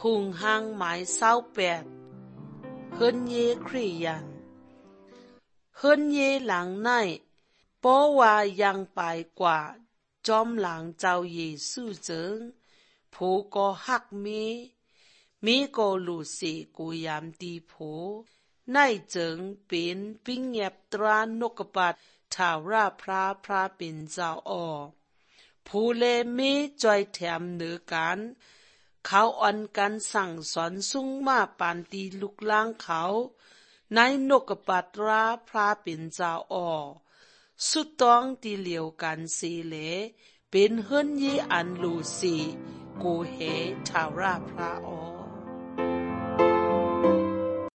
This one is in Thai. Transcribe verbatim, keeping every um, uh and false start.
พุงห้างหมายเศร้าแปดเฮิรนเยคริยันเฮิรนเยหลังในเพราะว่ายังไปกว่าจอมหลังเจ้าเยซูเจิงผู้ก็หักมีมีก็รู้สิกูยามตีผู้ในเจิงเป็นปิงเงียบตรานกปัดทาราพระพระเป็นเจ้าออผู้เลมีจอยแถมเหนือกันเขาอ่อนกันสั่งสอนสูงมาปานตีลุกล้างเขาในนกปัตราพระเป็นเจ้าออสุดต้องตีเหลียวกันสีเลเป็นเฮิรนเยอันลูสีกูเหทาราพระออ